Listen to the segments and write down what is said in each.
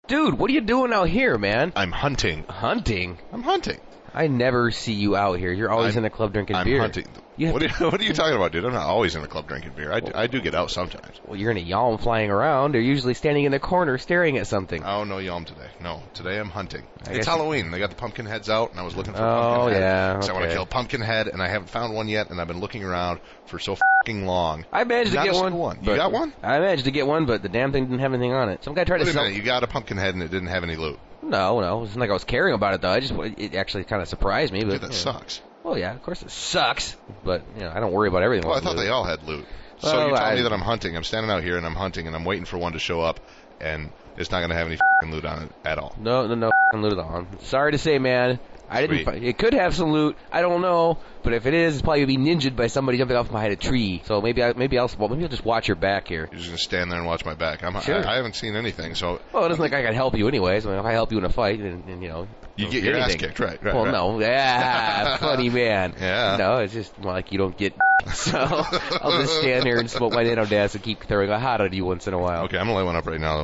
Dude, what are you doing out here, man? I'm hunting. Hunting? I'm hunting. I never see you out here. You're always in the club drinking beer. I'm hunting. What are you talking about, dude? I'm not always in the club drinking beer. I do get out sometimes. Well, you're in a yalm flying around. They're usually standing in the corner staring at something. Oh, no yalm today. No, today I'm hunting. It's Halloween. They got the pumpkin heads out, and I was looking for a pumpkin head. Yeah, okay. So I want to kill a pumpkin head, and I haven't found one yet, and I've been looking around for so fucking long. I managed to get one. You got one? I managed to get one, but the damn thing didn't have anything on it. Some guy tried to sell. Wait a minute, you got a pumpkin head, and it didn't have any loot. No, it wasn't like I was caring about it, though. It actually kind of surprised me. But, dude, that sucks. Well, yeah, of course it sucks, but I don't worry about everything. Well, I thought they all had loot. So well, you tell me that I'm hunting. I'm standing out here and I'm hunting and I'm waiting for one to show up, and it's not going to have any fucking loot on it at all. No fucking loot on. Sorry to say, man. It could have some loot. I don't know, but if it is, it's probably gonna be ninja'd by somebody jumping off behind a tree. So maybe I'll just watch your back here. You're just gonna stand there and watch my back. Sure. I haven't seen anything. So well, it isn't like I can help you anyways. I mean, if I help you in a fight, and you get your ass kicked, right? Well, right. no, yeah, funny man. Yeah. No, it's just like you don't get. So I'll just stand here and smoke my nano dance and keep throwing a hot at you once in a while. Okay, I'm gonna light one up right now, though.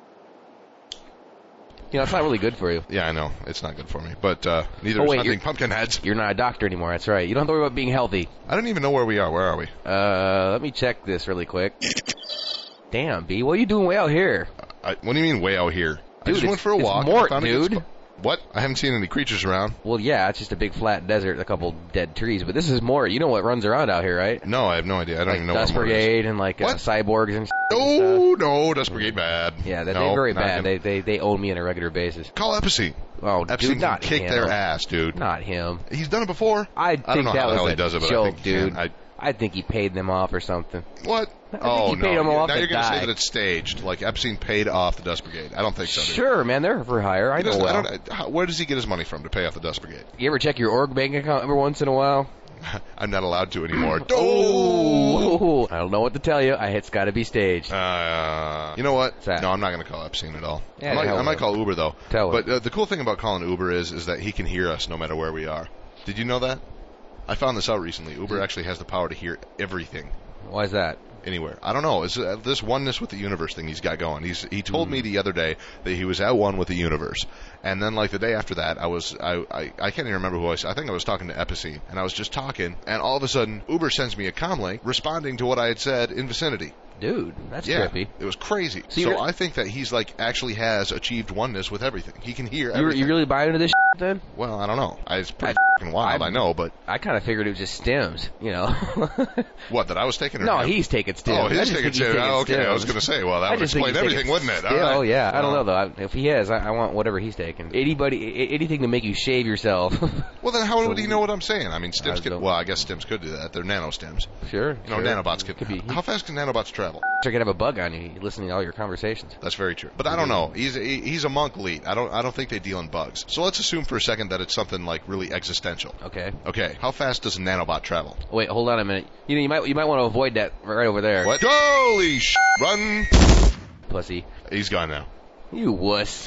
It's not really good for you. Yeah, I know. It's not good for me. But neither is hunting pumpkin heads. You're not a doctor anymore. That's right. You don't have to worry about being healthy. I don't even know where we are. Where are we? Let me check this really quick. Damn, B, what are you doing way out here? What do you mean way out here? Dude, I just went for a walk. Mort, dude. What? I haven't seen any creatures around. Well, yeah, it's just a big flat desert, a couple dead trees. But this is Mort. You know what runs around out here, right? No, I have no idea. I don't even know what Dust Brigade and cyborgs and No, Dust Brigade bad. Yeah, they're very bad. They own me on a regular basis. Call Epicene. Oh, Epicene dude, not can kick him. their ass, dude. Not him. He's done it before. I don't know how that the hell was he does it, but joke, I think he dude. can. I think he paid them off or something. What? He paid them off now to you're going to die. say that it's staged, like Epstein paid off the Dust Brigade. I don't think so, dude. Sure, man, they're for hire. I know well. Where does he get his money from to pay off the Dust Brigade? You ever check your org bank account every once in a while? I'm not allowed to anymore. Oh! I don't know what to tell you. It's got to be staged. You know what? No, I'm not going to call Epstein at all. Yeah, I might call Uber, though. But the cool thing about calling Uber is that he can hear us no matter where we are. Did you know that? I found this out recently. Uber actually has the power to hear everything. Why is that? Anywhere. I don't know. It's this oneness with the universe thing he's got going. He told me the other day that he was at one with the universe. And then like the day after that, I can't even remember who I think I was talking to Epicene, and I was just talking, and all of a sudden Uber sends me a comlink responding to what I had said in Vicinity. Dude, that's trippy. It was crazy. So I think that he's actually has achieved oneness with everything. He can hear everything. You really buying into this shit, then? Well, I don't know. It's pretty fucking wild, I know, but I kind of figured it was just stems, What, that I was taking? No, he's taking stems. Oh, he's taking stems. Oh, okay, stems. I was going to say, well, that would explain everything, wouldn't it? Oh, yeah. I don't know, though. If he has, I want whatever he's taking. Anything to make you shave yourself. Well, then how would he know what I'm saying? I mean, stems could, well, I guess stems could do that. They're nano stems. Sure. Nanobots could be. How fast can nanobots travel? Sure, could have a bug on you listening to all your conversations. That's very true. But I don't know. He's a monk elite. I don't think they deal in bugs. So let's assume for a second that it's something like really existential. Okay. How fast does a nanobot travel? Wait, hold on a minute. You might want to avoid that right over there. What? Holy sh! Run! Pussy. He's gone now. You wuss.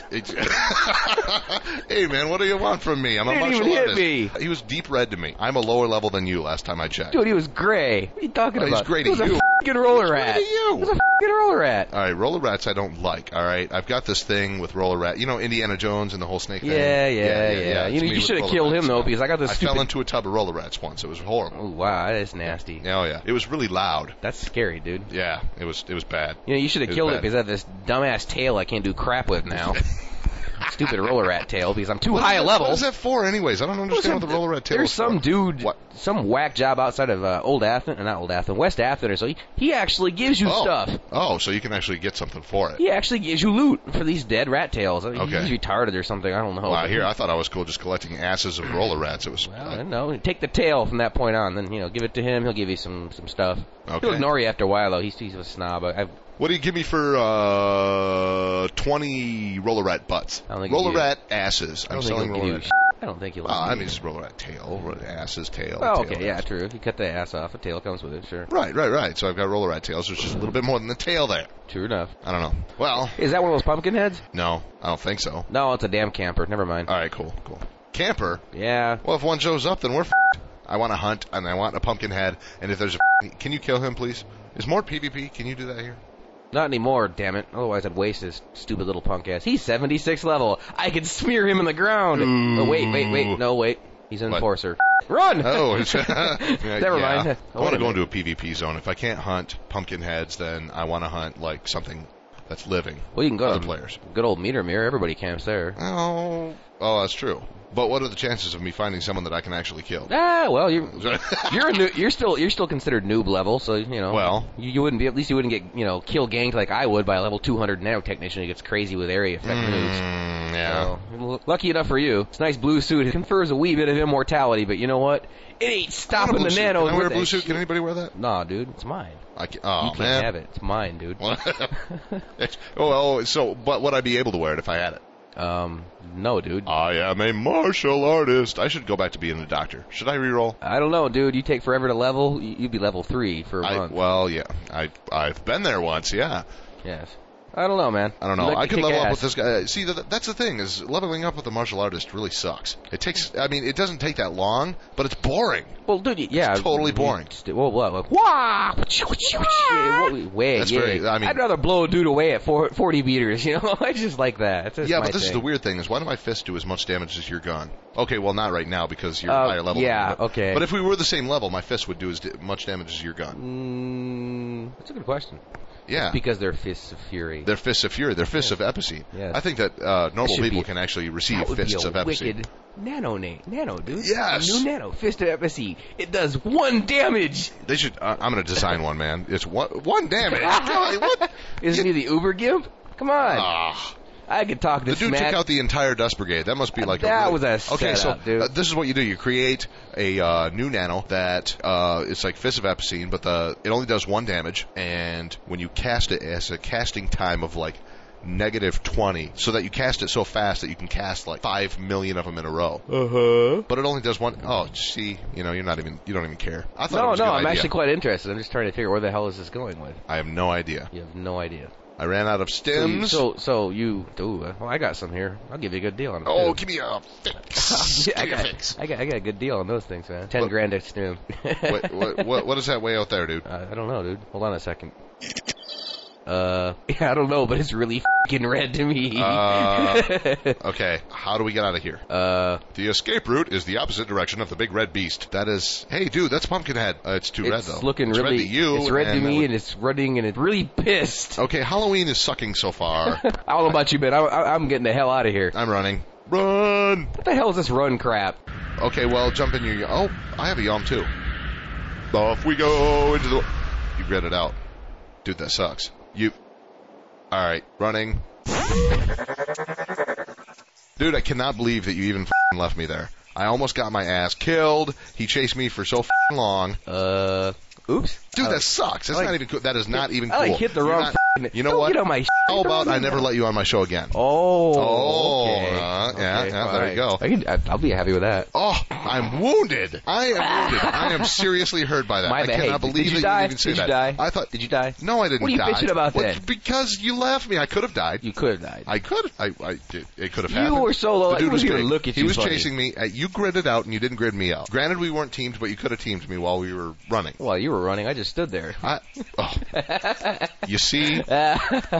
Hey, man, what do you want from me? I'm a martial artist. Me. He was deep red to me. I'm a lower level than you last time I checked. Dude, he was gray. What are you talking about? He's gray to you. He was a f***ing roller rat. He was a f***ing roller rat. All right, roller rats I don't like, all right? I've got this thing with roller rat. You know Indiana Jones and the whole snake thing? Yeah. You should have killed him, though, because I got this I fell into a tub of roller rats once. It was horrible. Oh, wow, that is nasty. Oh, yeah. It was really loud. That's scary, dude. Yeah, it was bad. You should have killed it because I have this dumbass tail I can't do crap with now. Stupid roller rat tail because I'm too high a level. What is that for, anyways? I don't understand what the roller rat tail is. There's some for. dude, some whack job outside of West Athens, or so he actually gives you stuff. Oh, so you can actually get something for it. He actually gives you loot for these dead rat tails. Okay. He's retarded or something. I don't know. Well, I thought I was cool just collecting asses of roller rats. It was. Well, no, take the tail from that point on. Then give it to him. He'll give you some stuff. Okay. He'll ignore you after a while, though. He's a snob. What do you give me for 20 roller rat butts? Roller rat asses. I'm selling roller rat. I don't think you'll. I mean, it's roller rat tail, asses, tail. Oh, tail okay, yeah, true. If you cut the ass off, the tail comes with it, sure. Right. So I've got roller rat tails. There's just a little bit more than the tail there. True enough. I don't know. Well, is that one of those pumpkin heads? No, I don't think so. No, it's a damn camper. Never mind. All right, cool. Camper? Yeah. Well, if one shows up, then we're f***ed. I want to hunt, and I want a pumpkin head, and if there's can you kill him, please? Is Mort PvP? Can you do that here? Not anymore, damn it. Otherwise I'd waste his stupid little punk ass. He's 76 level. I could smear him in the ground. Ooh. Oh, wait. No, wait. He's an enforcer. Run! Oh, Never mind. I want to go into a PvP zone. If I can't hunt pumpkin heads, then I want to hunt like something that's living. Well, you can go other to players. Good old Meter Mirror. Everybody camps there. Oh, that's true. But what are the chances of me finding someone that I can actually kill? Well, you're still considered noob level, so Well, you wouldn't be, at least you wouldn't get kill ganked like I would by a level 200 nanotechnician who gets crazy with area effect moves. Yeah. So, lucky enough for you, it's a nice blue suit. It confers a wee bit of immortality, but you what? It ain't stopping the nanos. Can I wear a blue suit? Can anybody wear that? Nah, dude, it's mine. You can't have it. It's mine, dude. But would I be able to wear it if I had it? No, dude. I am a martial artist. I should go back to being a doctor. Should I re-roll? I don't know, dude. You take forever to level. You'd be level 3 for a month. Well, yeah. I've been there once, yeah. Yes. I don't know, man. I don't know. I could level up with this guy. See, that's the thing, is leveling up with a martial artist really sucks. It doesn't take that long, but it's boring. Well, dude, yeah. It's totally boring. Well, what? Like, wah! Way, that's I'd rather blow a dude away at 40 meters, I just like that. But this is the weird thing, is why do my fists do as much damage as your gun? Okay, well, not right now, because you're higher level. Yeah, okay. But if we were the same level, my fists would do as much damage as your gun. That's a good question. Yeah. It's because they're fists of fury. They're fists of fury. They're fists of Epicene. Yes. I think that normal people can actually receive fists of Epicene. Wicked nano, dude. Yes. New nano, fist of Epicene. It does 1 damage. They should. I'm going to design one, man. It's one damage. What? Isn't he the Uber Gimp? Come on. I could talk this. The dude took out the entire Dust Brigade. That must be like that was a setup, dude. This is what you do. You create a new nano that it's like Fist of Epicene, but it only does 1 damage, and when you cast it, it has a casting time of like -20, so that you cast it so fast that you can cast like 5 million of them in a row. But it only does 1. Oh, see, you don't even care. I thought it was a good I'm idea. actually quite interested. I'm just trying to figure where the hell is this going with. I have no idea. You have no idea. I ran out of stems. I got some here. I'll give you a good deal on them. Oh, give me a fix. I got a good deal on those things, man. 10 grand a stem. What is that way out there, dude? I don't know, dude. Hold on a second. I don't know, but it's really fucking red to me. Okay, how do we get out of here? The escape route is the opposite direction of the big red beast. That is, hey, dude, that's Pumpkinhead. It's too red, though. It's looking really, red to you. It's red to me, and it's running, and it's really pissed. Okay, Halloween is sucking so far. I don't know about you, but I'm getting the hell out of here. I'm running. Run! What the hell is this run crap? Okay, well, jump in your... Oh, I have a Yom, too. Off we go into the... You read it out. Dude, that sucks. Alright, running. Dude, I cannot believe that you even f***ing left me there. I almost got my ass killed. He chased me for so f***ing long. Oops. Dude, that sucks. That's not even cool. That is not even cool. I hit the wrong You know what? Get on my How about I never let you on my show again? Okay. Yeah, there you go. I'll be happy with that. Oh, I'm wounded. I am seriously hurt by that. I cannot believe that you even say that. I thought. Did you die? No, I didn't die. What are you bitching about then? Because you left me. I could have died. You could have died. I could. I did. It could have happened. You were so low. The dude was even look at you. He was chasing me. You gridded out, and you didn't grid me out. Granted, we weren't teamed, but you could have teamed me while we were running. Well, you were running. I just stood there. You see? All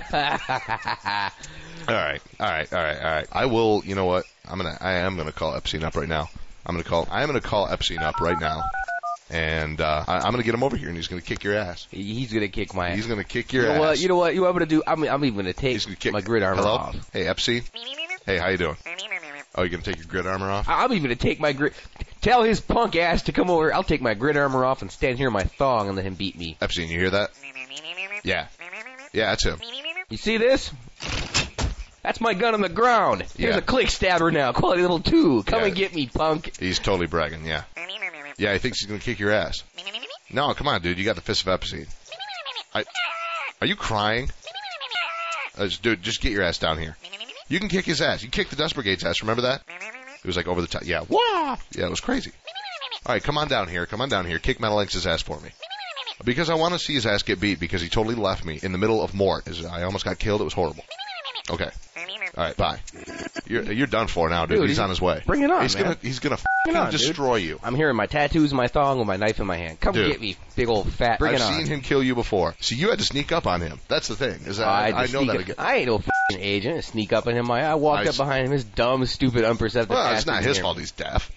right. I will. You know what? I am gonna call Epicene up right now. I am gonna call Epicene up right now, and I'm gonna get him over here, and he's gonna kick your ass. He's gonna kick my ass. He's gonna kick your ass. You know what? You want me to do? I'm even gonna take my grid armor off. Hey, Epicene. Hey, how you doing? Oh, you're gonna take your grid armor off? I'm even gonna take my grid. Tell his punk ass to come over. I'll take my grid armor off and stand here in my thong and let him beat me. Epicene, you hear that? Yeah. Yeah, that's him. You see this? That's my gun on the ground. Here's a click stabber now. Quality level 2. Come and get me, punk. He's totally bragging, yeah. Yeah, he thinks he's going to kick your ass. No, come on, dude. You got the Fist of Epicene. Are you crying? Dude, just get your ass down here. You can kick his ass. You kicked the Dust Brigade's ass. Remember that? It was like over the top. Yeah. Wah! Yeah, it was crazy. All right, come on down here. Kick Metal Lynx's ass for me. Because I want to see his ass get beat because he totally left me in the middle of Mort. I almost got killed. It was horrible. Okay. All right, bye. You're done for now, dude. He's on his way. Bring it on, He's man. He's gonna fucking destroy you. I'm hearing my tattoos, my thong, with my knife in my hand. Come get me, big old fat. Bring it on. I've seen him kill you before. See, you had to sneak up on him. That's the thing. Is that I know that again. I ain't no fucking agent. Sneak up on him. I walked up behind him. His dumb, stupid, unperceptive. Well, it's not his fault. He's deaf.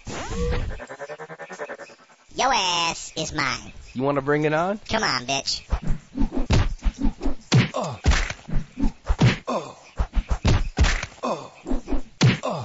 Your ass is mine. You want to bring it on? Come on, bitch. Oh. Oh. Oh. Oh.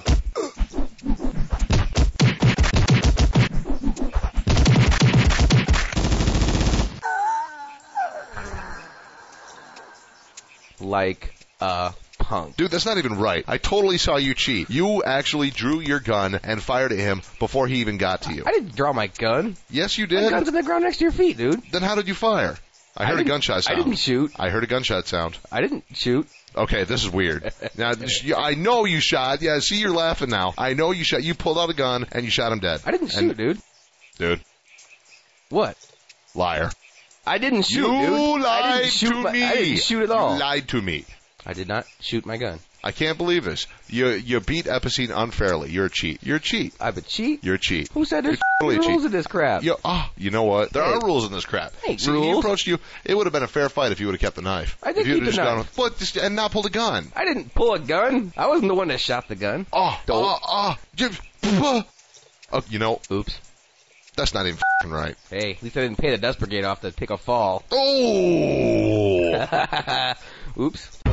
Like a punk. Dude, that's not even right. I totally saw you cheat. You actually drew your gun and fired at him before he even got to you. I didn't draw my gun. Yes, you did. My gun's in the ground next to your feet, dude. Then how did you fire? I heard a gunshot sound. I didn't shoot. I heard a gunshot sound. I didn't shoot. Okay, this is weird. Now, I know you shot. Yeah, see, you're laughing now. I know you shot. You pulled out a gun and you shot him dead. I didn't shoot, dude. Dude. What? Liar. I didn't shoot, dude. You lied to me. I didn't shoot at all. You lied to me. I did not shoot my gun. I can't believe this. You beat Epicene unfairly. You're a cheat. You're a cheat. I'm a cheat? You're a cheat. Who said there's rules of this crap? You know what? There are rules in this crap. Ain't rules. He approached you. It would have been a fair fight if you would have kept the knife. I did keep the knife. And not pulled a gun. I didn't pull a gun. I wasn't the one that shot the gun. You know. Oops. That's not even f***ing right. Hey, at least I didn't pay the dust brigade off to take a fall. Oh! Oops.